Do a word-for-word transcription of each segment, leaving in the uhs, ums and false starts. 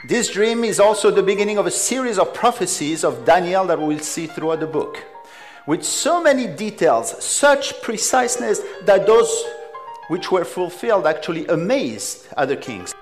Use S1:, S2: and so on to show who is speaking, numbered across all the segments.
S1: This dream is also the beginning of a series of prophecies of Daniel that we'll see throughout the book, with so many details, such preciseness that those which were fulfilled actually amazed other kings.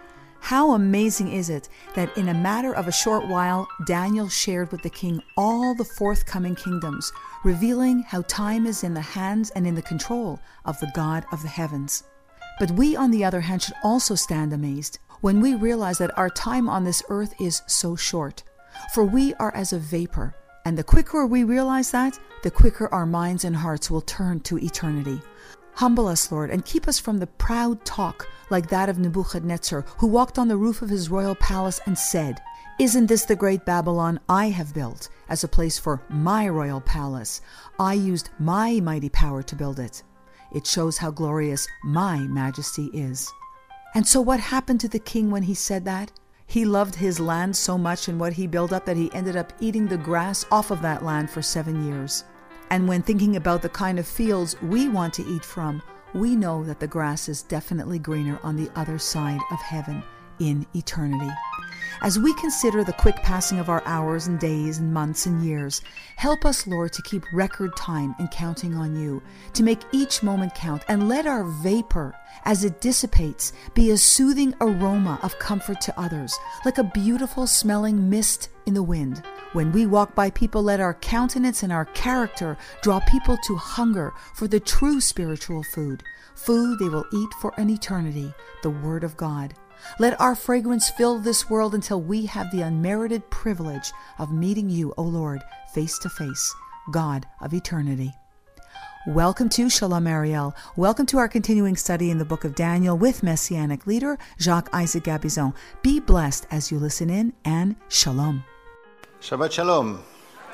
S2: How amazing is it that in a matter of a short while, Daniel shared with the king all the forthcoming kingdoms, revealing how time is in the hands and in the control of the God of the heavens. But we, on the other hand, should also stand amazed when we realize that our time on this earth is so short. For we are as a vapor, and the quicker we realize that, the quicker our minds and hearts will turn to eternity. Humble us, Lord, and keep us from the proud talk like that of Nebuchadnezzar, who walked on the roof of his royal palace and said, "Isn't this the great Babylon I have built as a place for my royal palace? I used my mighty power to build it. It shows how glorious my majesty is." And so what happened to the king when he said that? He loved his land so much and what he built up that he ended up eating the grass off of that land for seven years. And when thinking about the kind of fields we want to eat from, we know that the grass is definitely greener on the other side of heaven in eternity. As we consider the quick passing of our hours and days and months and years, help us, Lord, to keep record time in counting on you, to make each moment count, and let our vapor, as it dissipates, be a soothing aroma of comfort to others, like a beautiful smelling mist in the wind. When we walk by people, let our countenance and our character draw people to hunger for the true spiritual food, food they will eat for an eternity, the Word of God. Let our fragrance fill this world until we have the unmerited privilege of meeting you, O Lord, face to face, God of eternity. Welcome to Shalom Ariel. Welcome to our continuing study in the book of Daniel with Messianic leader Jacques Isaac Gabizon. Be blessed as you listen in, and Shalom.
S1: Shabbat Shalom.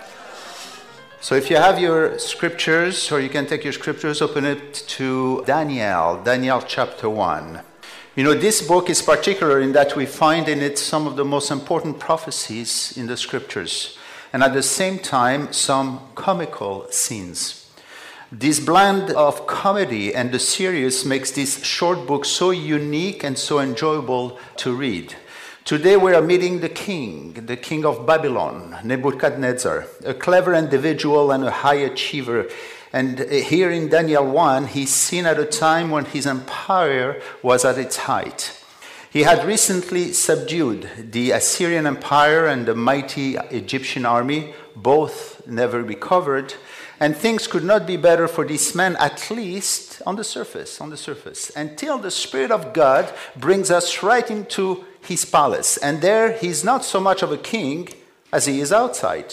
S1: So if you have your scriptures, or you can take your scriptures, open it to Daniel, Daniel chapter one. You know, this book is particular in that we find in it some of the most important prophecies in the scriptures, and at the same time, some comical scenes. This blend of comedy and the serious makes this short book so unique and so enjoyable to read. Today we are meeting the king, the king of Babylon, Nebuchadnezzar, a clever individual and a high achiever. And here in Daniel one, he's seen at a time when his empire was at its height. He had recently subdued the Assyrian Empire and the mighty Egyptian army, both never recovered, and things could not be better for this man, at least on the surface, on the surface, until the Spirit of God brings us right into his palace. And there he's not so much of a king as he is outside.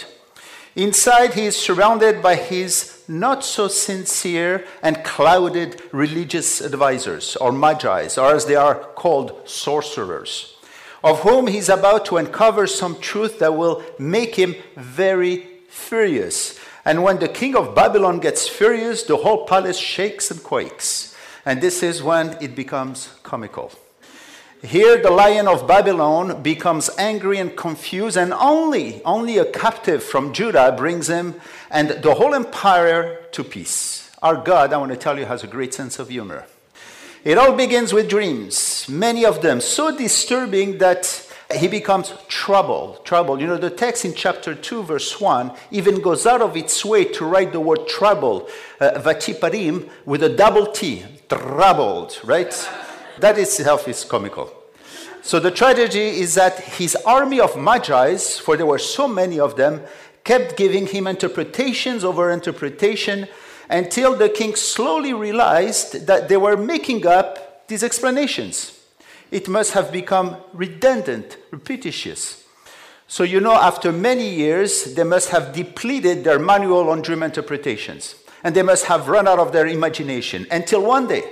S1: Inside, he is surrounded by his not so sincere and clouded religious advisors, or magi's, or as they are called, sorcerers, of whom he's about to uncover some truth that will make him very furious. And when the king of Babylon gets furious, the whole palace shakes and quakes. And this is when it becomes comical. Here, the lion of Babylon becomes angry and confused, and only, only a captive from Judah brings him and the whole empire to peace. Our God, I want to tell you, has a great sense of humor. It all begins with dreams, many of them so disturbing that he becomes troubled. Troubled. You know, the text in chapter two, verse one, even goes out of its way to write the word trouble, uh, vatiparim, with a double T, troubled, right? That itself is comical. So the tragedy is that his army of magi's, for there were so many of them, kept giving him interpretations over interpretation until the king slowly realized that they were making up these explanations. It must have become redundant, repetitious. So you know, after many years, they must have depleted their manual on dream interpretations, and they must have run out of their imagination, until one day,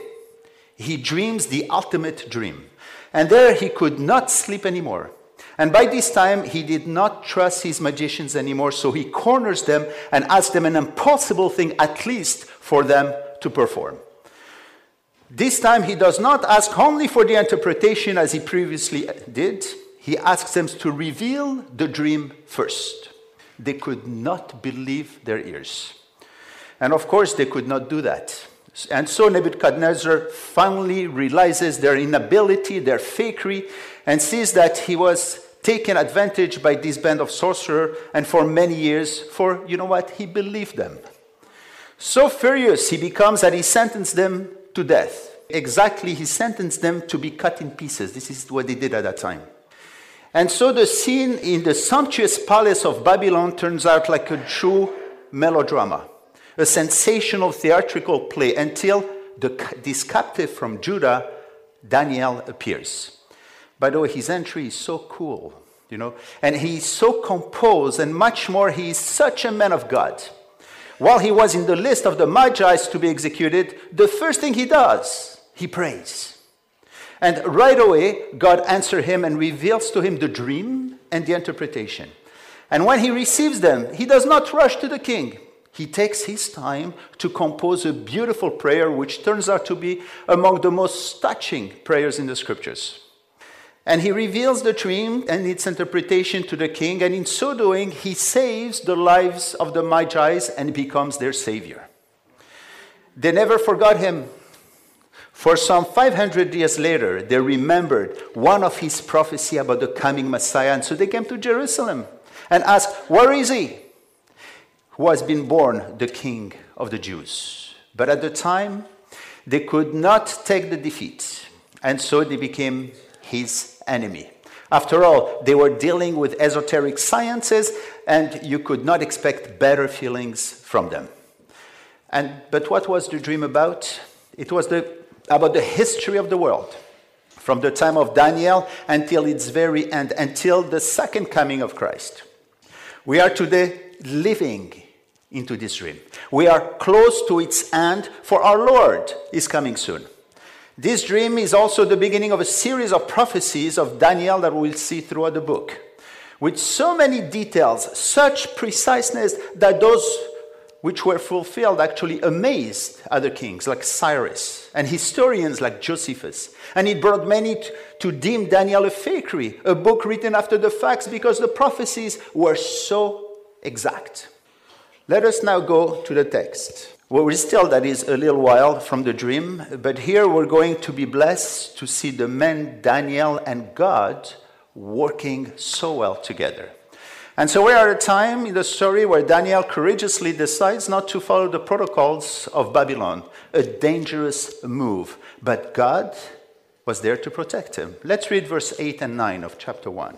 S1: he dreams the ultimate dream. And there he could not sleep anymore. And by this time, he did not trust his magicians anymore, so he corners them and asks them an impossible thing, at least for them to perform. This time, he does not ask only for the interpretation as he previously did. He asks them to reveal the dream first. They could not believe their ears. And of course, they could not do that. And so Nebuchadnezzar finally realizes their inability, their fakery, and sees that he was taken advantage by this band of sorcerers, and for many years, for, you know what, he believed them. So furious he becomes that he sentenced them to death. Exactly, he sentenced them to be cut in pieces. This is what they did at that time. And so the scene in the sumptuous palace of Babylon turns out like a true melodrama, a sensational theatrical play, until the, this captive from Judah, Daniel, appears. By the way, his entry is so cool, you know, and he's so composed, and much more, he's such a man of God. While he was in the list of the Magi to be executed, the first thing he does, he prays. And right away, God answers him and reveals to him the dream and the interpretation. And when he receives them, he does not rush to the king. He takes his time to compose a beautiful prayer, which turns out to be among the most touching prayers in the scriptures. And he reveals the dream and its interpretation to the king, and in so doing, he saves the lives of the Magi and becomes their savior. They never forgot him. For some five hundred years later, they remembered one of his prophecy about the coming Messiah, and so they came to Jerusalem and asked, where is he who has been born the King of the Jews? But at the time, they could not take the defeat, and so they became his enemy. After all, they were dealing with esoteric sciences, and you could not expect better feelings from them. And but what was the dream about? It was the, about the history of the world, from the time of Daniel until its very end, until the second coming of Christ. We are today living into this dream. We are close to its end, for our Lord is coming soon. This dream is also the beginning of a series of prophecies of Daniel that we'll see throughout the book, with so many details, such preciseness that those which were fulfilled actually amazed other kings like Cyrus and historians like Josephus. And it brought many to, to deem Daniel a fakery, a book written after the facts, because the prophecies were so exact. Let us now go to the text. Well, we're still, that is, a little while from the dream, but here we're going to be blessed to see the men Daniel and God working so well together. And so we're at a time in the story where Daniel courageously decides not to follow the protocols of Babylon, a dangerous move, but God was there to protect him. Let's read verse eight and nine of chapter one.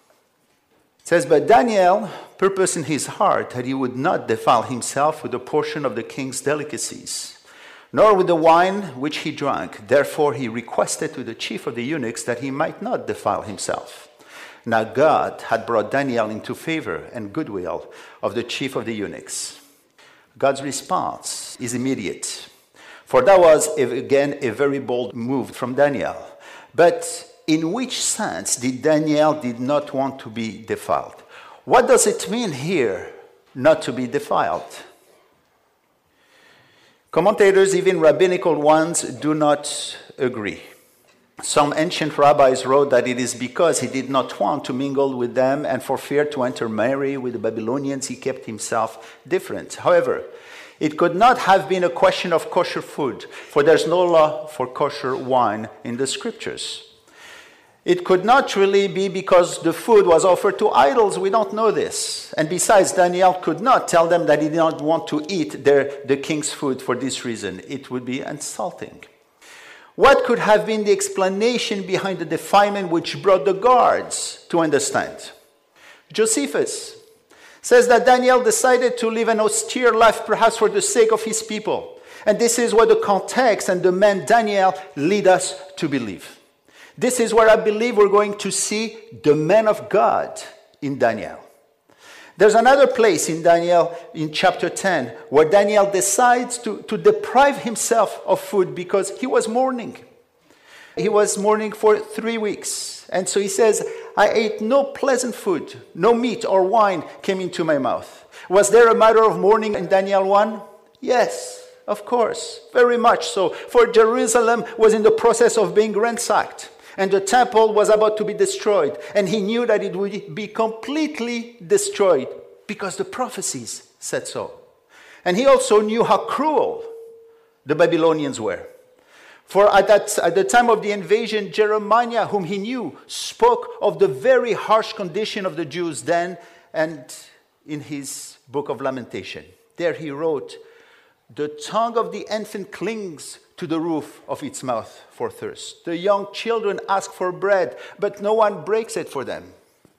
S1: It says, but Daniel purposed in his heart that he would not defile himself with a portion of the king's delicacies, nor with the wine which he drank. Therefore he requested to the chief of the eunuchs that he might not defile himself. Now God had brought Daniel into favor and goodwill of the chief of the eunuchs. God's response is immediate, for that was again a very bold move from Daniel. But in which sense did Daniel did not want to be defiled? What does it mean here, not to be defiled? Commentators, even rabbinical ones, do not agree. Some ancient rabbis wrote that it is because he did not want to mingle with them, and for fear to intermarry with the Babylonians, he kept himself different. However, it could not have been a question of kosher food, for there's no law for kosher wine in the scriptures. It could not really be because the food was offered to idols. We don't know this. And besides, Daniel could not tell them that he did not want to eat their, the king's food for this reason. It would be insulting. What could have been the explanation behind the defilement which brought the guards to understand? Josephus says that Daniel decided to live an austere life, perhaps for the sake of his people. And this is what the context and the man Daniel lead us to believe. This is where I believe we're going to see the man of God in Daniel. There's another place in Daniel, in chapter ten, where Daniel decides to, to deprive himself of food because he was mourning. He was mourning for three weeks. And so he says, I ate no pleasant food, no meat or wine came into my mouth. Was there a matter of mourning in Daniel one? Yes, of course, very much so. For Jerusalem was in the process of being ransacked. And the temple was about to be destroyed. And he knew that it would be completely destroyed because the prophecies said so. And he also knew how cruel the Babylonians were. For at, that, at the time of the invasion, Jeremiah, whom he knew, spoke of the very harsh condition of the Jews then, and in his book of Lamentation. There he wrote, "The tongue of the infant clings to the roof of its mouth for thirst. The young children ask for bread, but no one breaks it for them.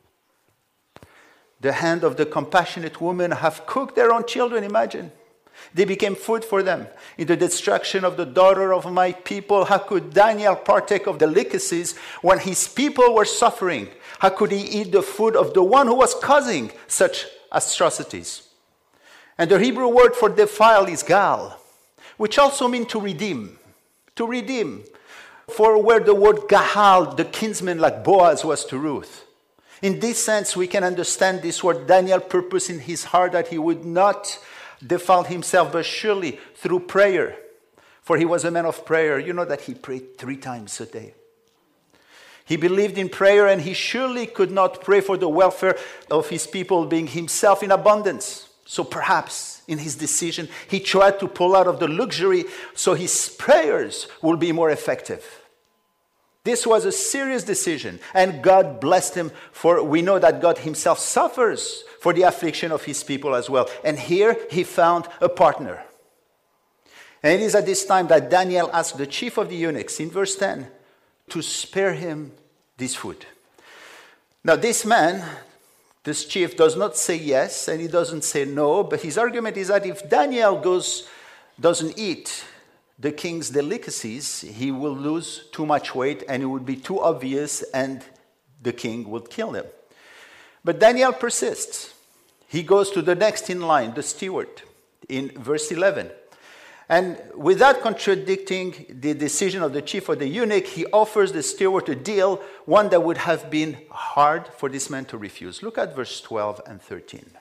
S1: The hand of the compassionate woman have cooked their own children," imagine. "They became food for them. In the destruction of the daughter of my people, how could Daniel partake of delicacies when his people were suffering? How could he eat the food of the one who was causing such atrocities?" And the Hebrew word for defile is gal, which also means to redeem. To redeem. For where the word gahal, the kinsman like Boaz was to Ruth. In this sense, we can understand this word. Daniel purposed in his heart that he would not defile himself, but surely through prayer. For he was a man of prayer. You know that he prayed three times a day. He believed in prayer, and he surely could not pray for the welfare of his people, being himself in abundance. So perhaps in his decision, he tried to pull out of the luxury so his prayers will be more effective. This was a serious decision, and God blessed him, for we know that God himself suffers for the affliction of his people as well. And here he found a partner. And it is at this time that Daniel asked the chief of the eunuchs, in verse ten, to spare him this food. Now this man, this chief, does not say yes, and he doesn't say no, but his argument is that if Daniel goes, doesn't eat the king's delicacies, he will lose too much weight, and it would be too obvious, and the king would kill him. But Daniel persists. He goes to the next in line, the steward, in verse eleven. And without contradicting the decision of the chief of the eunuch, he offers the steward a deal, one that would have been hard for this man to refuse. Look at verse twelve and thirteen.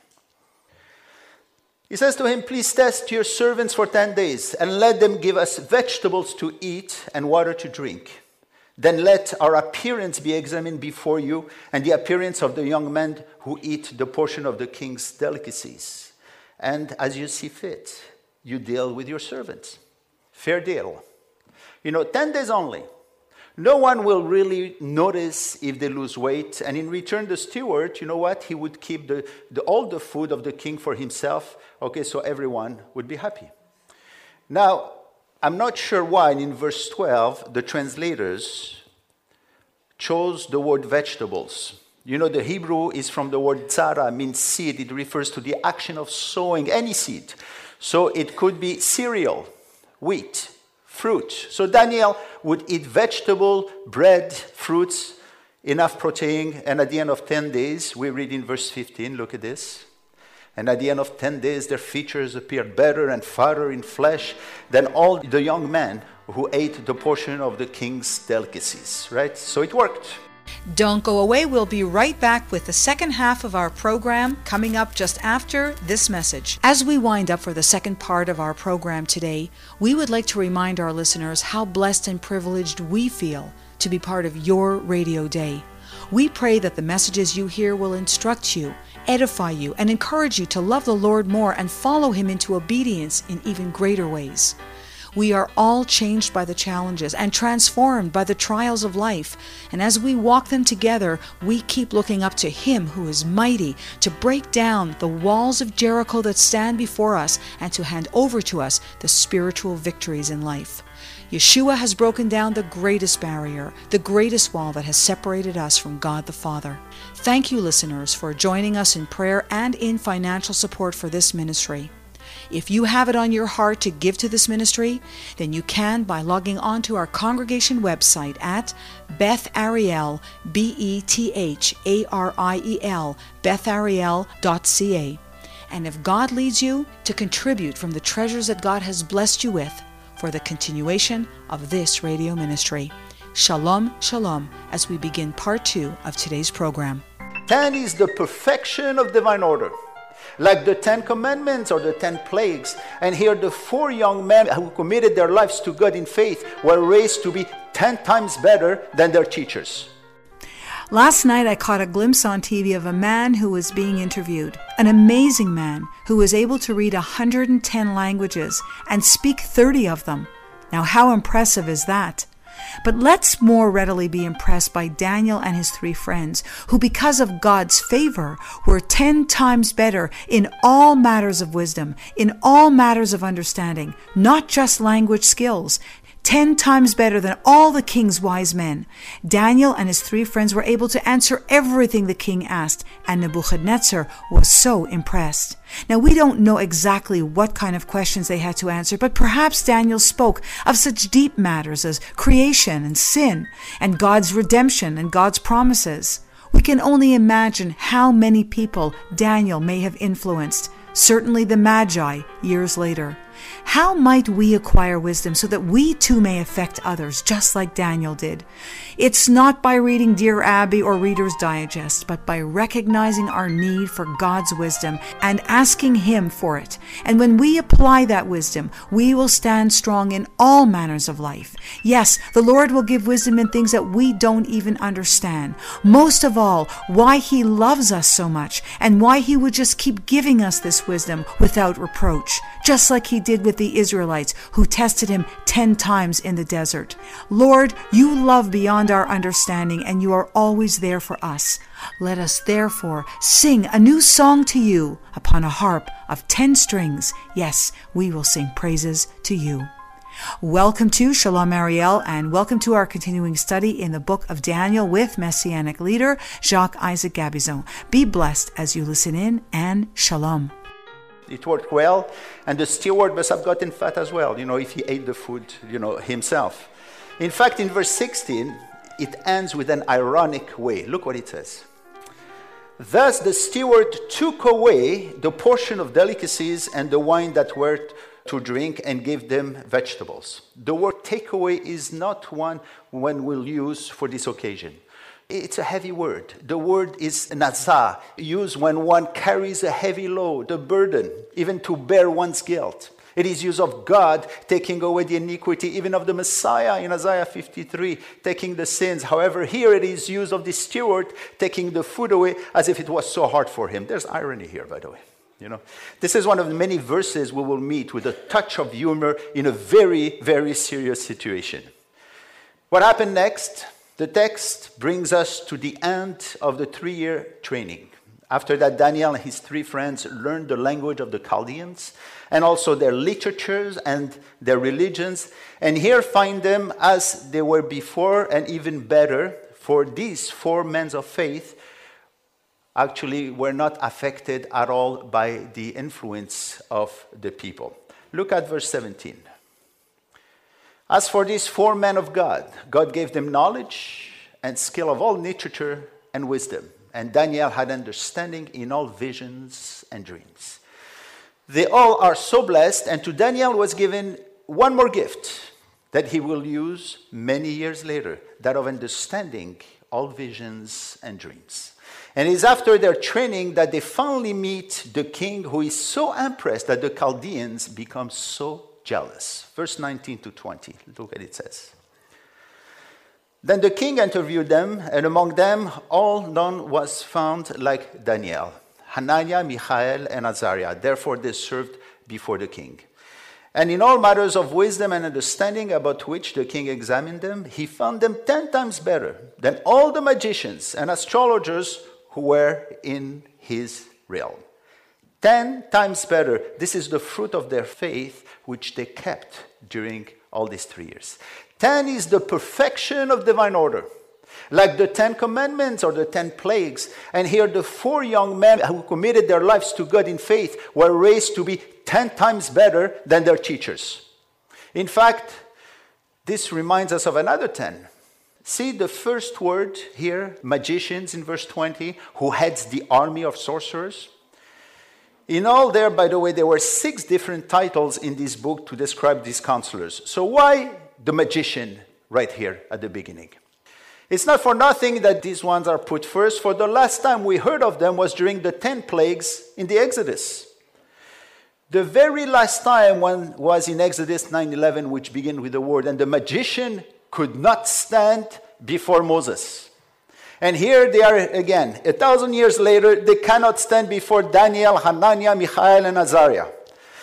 S1: He says to him, "Please test your servants for ten days, and let them give us vegetables to eat and water to drink. Then let our appearance be examined before you, and the appearance of the young men who eat the portion of the king's delicacies. And as you see fit, you deal with your servants." Fair deal. You know, ten days only. No one will really notice if they lose weight. And in return, the steward, you know what? He would keep the, the, all the food of the king for himself. Okay, so everyone would be happy. Now, I'm not sure why in verse twelve, the translators chose the word vegetables. You know, the Hebrew is from the word tzara, means seed. It refers to the action of sowing any seed. So it could be cereal, wheat, fruit. So Daniel would eat vegetable, bread, fruits, enough protein. And at the end of ten days, we read in verse fifteen, look at this. "And at the end of ten days, their features appeared better and fatter in flesh than all the young men who ate the portion of the king's delicacies." Right? So it worked.
S2: Don't go away. We'll be right back with the second half of our program coming up just after this message. As we wind up for the second part of our program today, we would like to remind our listeners how blessed and privileged we feel to be part of your radio day. We pray that the messages you hear will instruct you, edify you, and encourage you to love the Lord more and follow Him into obedience in even greater ways. We are all changed by the challenges and transformed by the trials of life. And as we walk them together, we keep looking up to Him who is mighty to break down the walls of Jericho that stand before us and to hand over to us the spiritual victories in life. Yeshua has broken down the greatest barrier, the greatest wall that has separated us from God the Father. Thank you, listeners, for joining us in prayer and in financial support for this ministry. If you have it on your heart to give to this ministry, then you can by logging on to our congregation website at Beth Ariel, B E T H A R I E L, beth ariel dot c a. And if God leads you to contribute from the treasures that God has blessed you with for the continuation of this radio ministry. Shalom, shalom, as we begin part two of today's program.
S1: Ten is the perfection of divine order, like the Ten Commandments or the Ten Plagues. And here the four young men who committed their lives to God in faith were raised to be ten times better than their teachers.
S2: Last night I caught a glimpse on T V of a man who was being interviewed, an amazing man who was able to read one hundred ten languages and speak thirty of them. Now, how impressive is that? But let's more readily be impressed by Daniel and his three friends, who because of God's favor were ten times better in all matters of wisdom, in all matters of understanding, not just language skills, ten times better than all the king's wise men. Daniel and his three friends were able to answer everything the king asked, and Nebuchadnezzar was so impressed. Now, we don't know exactly what kind of questions they had to answer, but perhaps Daniel spoke of such deep matters as creation and sin, and God's redemption and God's promises. We can only imagine how many people Daniel may have influenced, certainly the Magi years later. How might we acquire wisdom so that we too may affect others, just like Daniel did? It's not by reading Dear Abby or Reader's Digest, but by recognizing our need for God's wisdom and asking Him for it. And when we apply that wisdom, we will stand strong in all manners of life. Yes, the Lord will give wisdom in things that we don't even understand. Most of all, why He loves us so much and why He would just keep giving us this wisdom without reproach, just like He did with the Israelites who tested Him ten times in the desert. Lord, you love beyond our understanding, and you are always there for us. Let us therefore sing a new song to you upon a harp of ten strings. Yes, we will sing praises to you. Welcome to Shalom Ariel, and welcome to our continuing study in the book of Daniel with Messianic leader Jacques Isaac Gabizon. Be blessed as you listen in, and Shalom.
S1: It worked well, and the steward must have gotten fat as well, you know, if he ate the food, you know, himself. In fact, in verse sixteen, it ends with an ironic way. Look what it says. Thus the steward took away the portion of delicacies and the wine that were to drink and gave them vegetables. The word take away is not one one will use for this occasion. It's a heavy word. The word is nazah, used when one carries a heavy load, a burden, even to bear one's guilt. It is used of God taking away the iniquity, even of the Messiah in Isaiah fifty-three, taking the sins. However, here it is used of the steward taking the food away as if it was so hard for him. There's irony here, by the way. You know, this is one of the many verses we will meet with a touch of humor in a very, very serious situation. What happened next? The text brings us to the end of the three-year training. After that, Daniel and his three friends learned the language of the Chaldeans and also their literatures and their religions. And here find them as they were before and even better, for these four men of faith actually were not affected at all by the influence of the people. Look at verse seventeen. As for these four men of God, God gave them knowledge and skill of all literature and wisdom. And Daniel had understanding in all visions and dreams. They all are so blessed, and to Daniel was given one more gift that he will use many years later, that of understanding all visions and dreams. And it is after their training that they finally meet the king, who is so impressed that the Chaldeans become so jealous. Verse nineteen to twenty, look what it says. Then the king interviewed them, and among them all none was found like Daniel, Hananiah, Mishael, and Azariah. Therefore they served before the king. And in all matters of wisdom and understanding about which the king examined them, he found them ten times better than all the magicians and astrologers who were in his realm. Ten times better. This is the fruit of their faith, which they kept during all these three years. Ten is the perfection of divine order, like the Ten Commandments or the Ten Plagues. And here the four young men who committed their lives to God in faith were raised to be ten times better than their teachers. In fact, this reminds us of another ten. See the first word here, magicians in verse twenty, who heads the army of sorcerers. In all there, by the way, there were six different titles in this book to describe these counselors. So why the magician right here at the beginning? It's not for nothing that these ones are put first, for the last time we heard of them was during the ten plagues in the Exodus. The very last time one was in Exodus nine eleven, which began with the word, and the magician could not stand before Moses. And here they are again. A thousand years later, they cannot stand before Daniel, Hananiah, Mishael, and Azariah.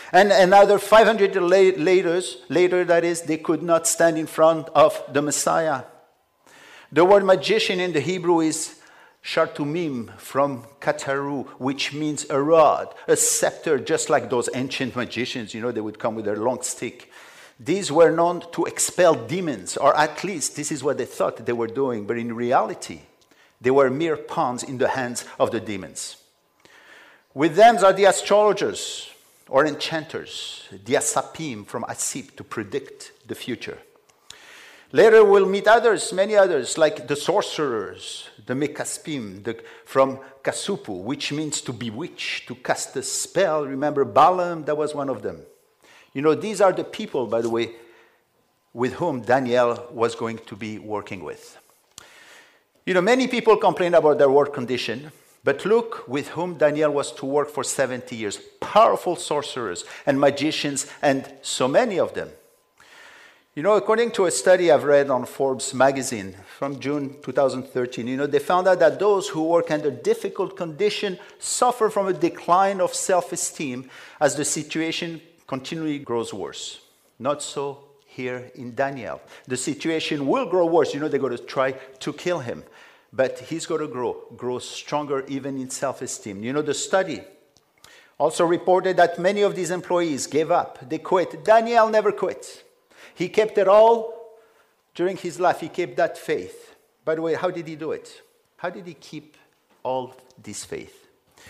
S1: And another five hundred later, later, that is, they could not stand in front of the Messiah. The word magician in the Hebrew is shartumim from kataru, which means a rod, a scepter, just like those ancient magicians. You know, they would come with their long stick. These were known to expel demons, or at least this is what they thought they were doing. But in reality, they were mere pawns in the hands of the demons. With them are the astrologers, or enchanters, the asapim from asip, to predict the future. Later we'll meet others, many others, like the sorcerers, the mekaspim, the, from kasupu, which means to bewitch, to cast a spell. Remember Balaam, that was one of them. You know, these are the people, by the way, with whom Daniel was going to be working with. You know, many people complain about their work condition. But look with whom Daniel was to work for seventy years. Powerful sorcerers and magicians, and so many of them. You know, according to a study I've read on Forbes magazine from June two thousand thirteen, you know, they found out that those who work under difficult conditions suffer from a decline of self-esteem as the situation continually grows worse. Not so here in Daniel. The situation will grow worse. You know, they're going to try to kill him. But he's going to grow, grow stronger even in self-esteem. You know, the study also reported that many of these employees gave up. They quit. Daniel never quit. He kept it all during his life. He kept that faith. By the way, how did he do it? How did he keep all this faith?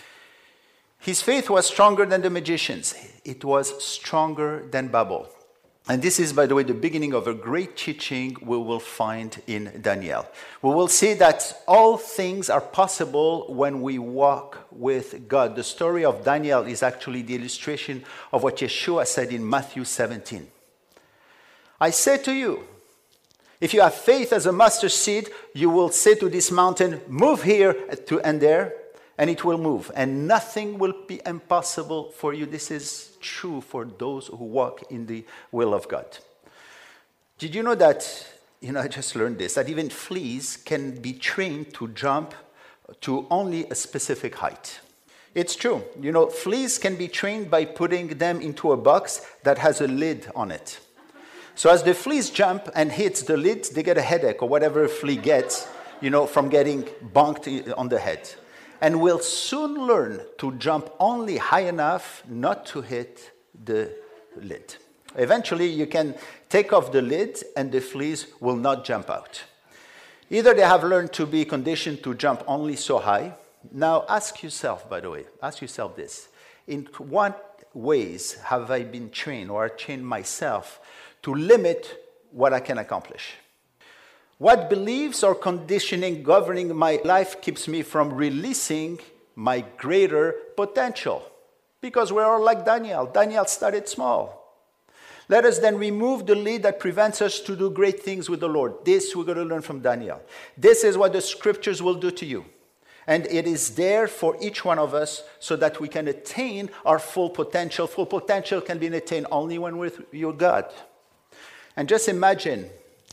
S1: His faith was stronger than the magicians. It was stronger than Babel. And this is, by the way, the beginning of a great teaching we will find in Daniel. We will see that all things are possible when we walk with God. The story of Daniel is actually the illustration of what Yeshua said in Matthew seventeen. I say to you, if you have faith as a mustard seed, you will say to this mountain, move here to and there, and it will move. And nothing will be impossible for you. This is true for those who walk in the will of God. Did you know that, you know, I just learned this, that even fleas can be trained to jump to only a specific height? It's true. You know, fleas can be trained by putting them into a box that has a lid on it. So as the fleas jump and hit the lid, they get a headache or whatever a flea gets, you know, from getting bonked on the head. And will soon learn to jump only high enough not to hit the lid. Eventually, you can take off the lid and the fleas will not jump out. Either they have learned to be conditioned to jump only so high. Now, ask yourself, by the way, ask yourself this. In what ways have I been trained or trained myself to limit what I can accomplish? What beliefs or conditioning governing my life keeps me from releasing my greater potential? Because we're all like Daniel. Daniel started small. Let us then remove the lid that prevents us to do great things with the Lord. This we're going to learn from Daniel. This is what the scriptures will do to you. And it is there for each one of us so that we can attain our full potential. Full potential can be attained only when we're with your God. And just imagine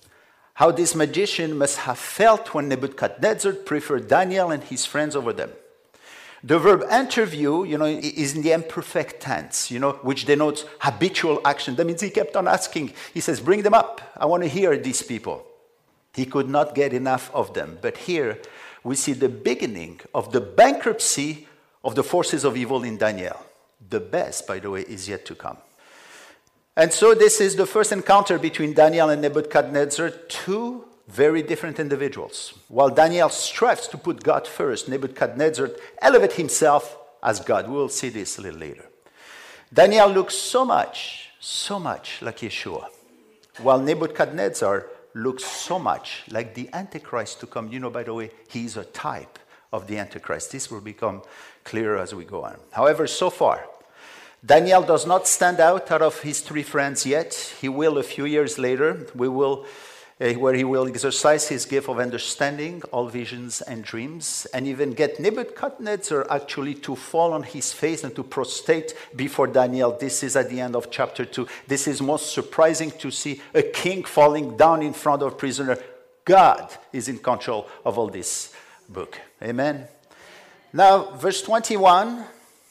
S1: how this magician must have felt when Nebuchadnezzar preferred Daniel and his friends over them. The verb interview, you know, is in the imperfect tense, you know, which denotes habitual action. That means he kept on asking. He says, bring them up. I want to hear these people. He could not get enough of them. But here we see the beginning of the bankruptcy of the forces of evil in Daniel. The best, by the way, is yet to come. And so this is the first encounter between Daniel and Nebuchadnezzar, two very different individuals. While Daniel strives to put God first, Nebuchadnezzar elevates himself as God. We will see this a little later. Daniel looks so much, so much like Yeshua, while Nebuchadnezzar looks so much like the Antichrist to come. You know, by the way, he's a type of the Antichrist. This will become clearer as we go on. However, so far, Daniel does not stand out out of his three friends yet. He will a few years later, we will, uh, where he will exercise his gift of understanding all visions and dreams, and even get Nebuchadnezzar actually to fall on his face and to prostrate before Daniel. This is at the end of chapter two. This is most surprising to see a king falling down in front of a prisoner. God is in control of all this book. Amen. Now, verse twenty-one.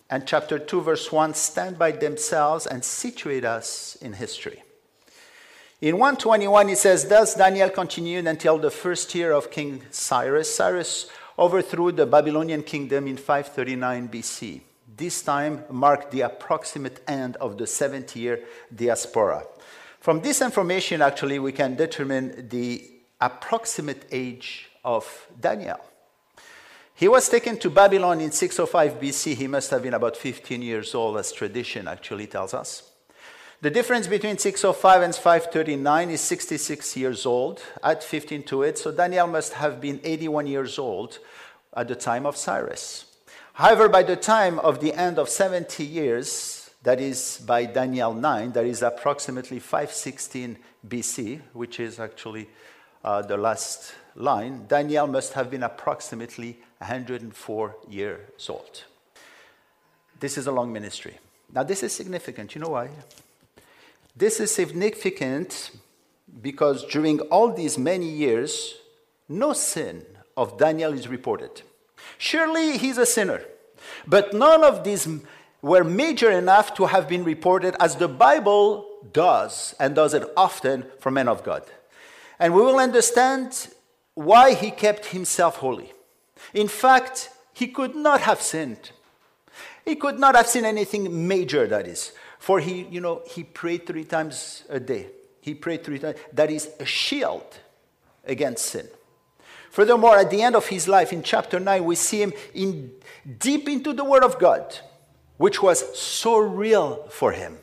S1: and chapter two, verse one, stand by themselves and situate us in history. In one twenty-one, it says, thus Daniel continued until the first year of King Cyrus. Cyrus overthrew the Babylonian kingdom in five thirty-nine B C. This time marked the approximate end of the seventy-year diaspora. From this information, actually, we can determine the approximate age of Daniel. He was taken to Babylon in six oh five B C. He must have been about fifteen years old, as tradition actually tells us. The difference between six oh five and five thirty-nine is sixty-six years old. Add fifteen to it, so Daniel must have been eighty-one years old at the time of Cyrus. However, by the time of the end of seventy years, that is by Daniel nine, that is approximately five sixteen B C, which is actually uh, the last line, Daniel must have been approximately one hundred four years old. This is a long ministry. Now, this is significant. You know why? This is significant because during all these many years, no sin of Daniel is reported. Surely he's a sinner, but none of these were major enough to have been reported, as the Bible does, and does it often for men of God. And we will understand why he kept himself holy. In fact, he could not have sinned. He could not have seen anything major, that is. For he, you know, he prayed three times a day. He prayed three times. That is a shield against sin. Furthermore, at the end of his life, in chapter nine, we see him in deep into the Word of God, which was so real for him.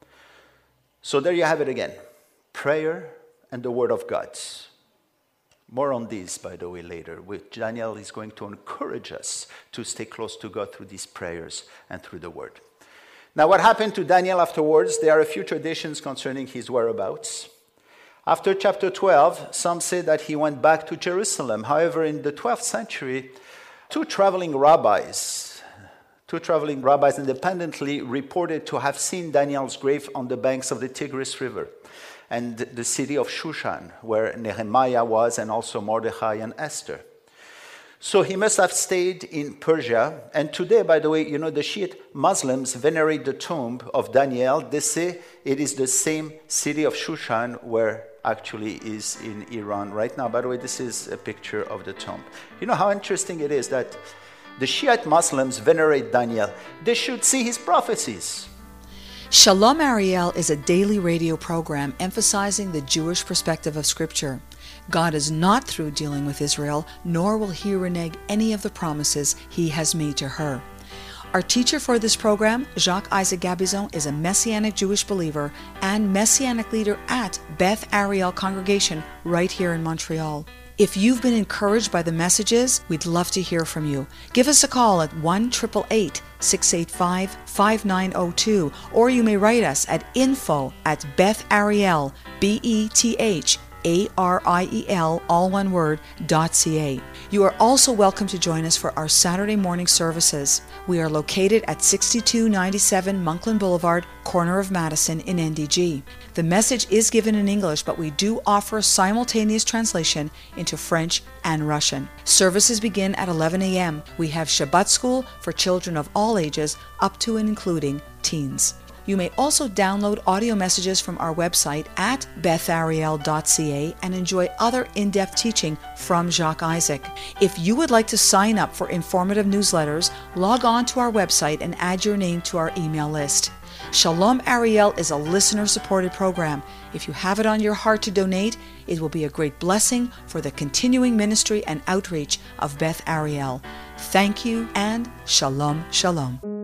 S1: So there you have it again. Prayer and the Word of God. More on this, by the way, later, which Daniel is going to encourage us to stay close to God through these prayers and through the Word. Now, what happened to Daniel afterwards? There are a few traditions concerning his whereabouts. After chapter twelve, some say that he went back to Jerusalem. However, in the twelfth century, two traveling rabbis, two traveling rabbis independently reported to have seen Daniel's grave on the banks of the Tigris River and the city of Shushan, where Nehemiah was, and also Mordecai and Esther. So he must have stayed in Persia. And today, by the way, you know, the Shiite Muslims venerate the tomb of Daniel. They say it is the same city of Shushan where actually is in Iran right now. By the way, this is a picture of the tomb. You know how interesting it is that the Shiite Muslims venerate Daniel. They should see his prophecies.
S2: Shalom Ariel is a daily radio program emphasizing the Jewish perspective of Scripture. God is not through dealing with Israel, nor will he renege any of the promises he has made to her. Our teacher for this program, Jacques Isaac Gabizon, is a Messianic Jewish believer and Messianic leader at Beth Ariel Congregation right here in Montreal. If you've been encouraged by the messages, we'd love to hear from you. Give us a call at one eight eight eight, six eight five, five nine zero two, or you may write us at info at Beth Ariel, B E T H A R I E L, all one word, dot C A. You are also welcome to join us for our Saturday morning services. We are located at sixty-two ninety-seven Monkland Boulevard, corner of Madison in N D G. The message is given in English, but we do offer simultaneous translation into French and Russian. Services begin at eleven a.m. We have Shabbat school for children of all ages, up to and including teens. You may also download audio messages from our website at beth ariel dot c a and enjoy other in-depth teaching from Jacques Isaac. If you would like to sign up for informative newsletters, log on to our website and add your name to our email list. Shalom Ariel is a listener-supported program. If you have it on your heart to donate, it will be a great blessing for the continuing ministry and outreach of Beth Ariel. Thank you and Shalom, Shalom.